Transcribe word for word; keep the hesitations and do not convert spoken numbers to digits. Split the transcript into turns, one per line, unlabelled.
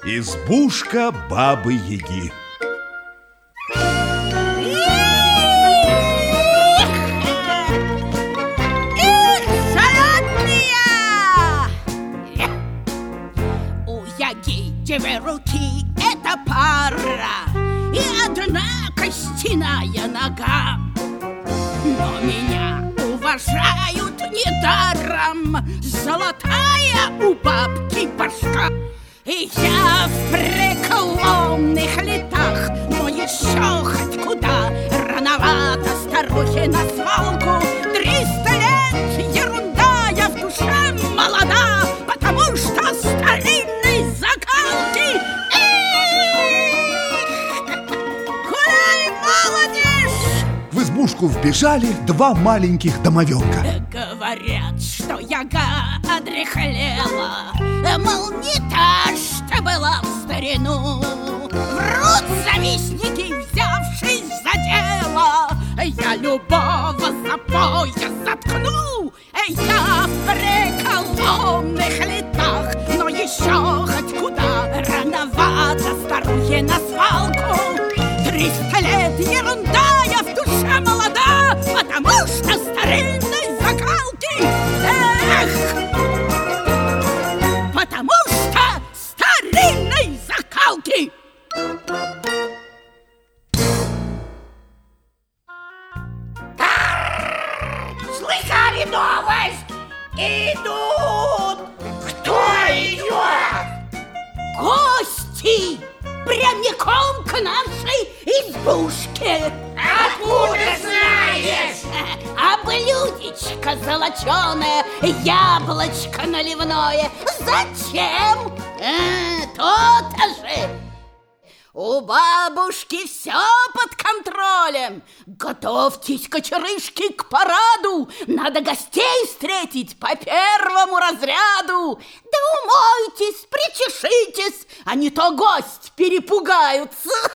Избушка Бабы-Яги.
Две руки — это пара, и одна костяная нога. Но меня уважают недаром, золотая у бабки башка. И я в преклонных летах, но еще хоть куда. Рановато старухе на свалку. Триста лет ерунда, я в душе молода, потому что старинный закалки. Гуляй, молодежь!
В избушку вбежали два маленьких домовенка.
Говорят, что яга одряхлела, мол, не та, что была в старину. Врут завистники, взявшись за дело. Я любого за пояс заткну. Я в преклонных летах, но еще хоть куда. Рановато старухе на свалку. Триста лет ерунда, я в душе молода, потому что старинной закалки. Эх! Потому что старинной закалки. Слыхали новость? Идут! Кто идет? Гости! Прямиком к нашей избушке. Откуда знаешь? А блюдечко золоченое, яблочко наливное. Зачем? А, то-то же. У бабушки все под контролем. Готовьтесь, кочерышки, к параду. Надо гостей встретить по первому разряду. Да умойтесь, причешитесь, а не то гость перепугаются.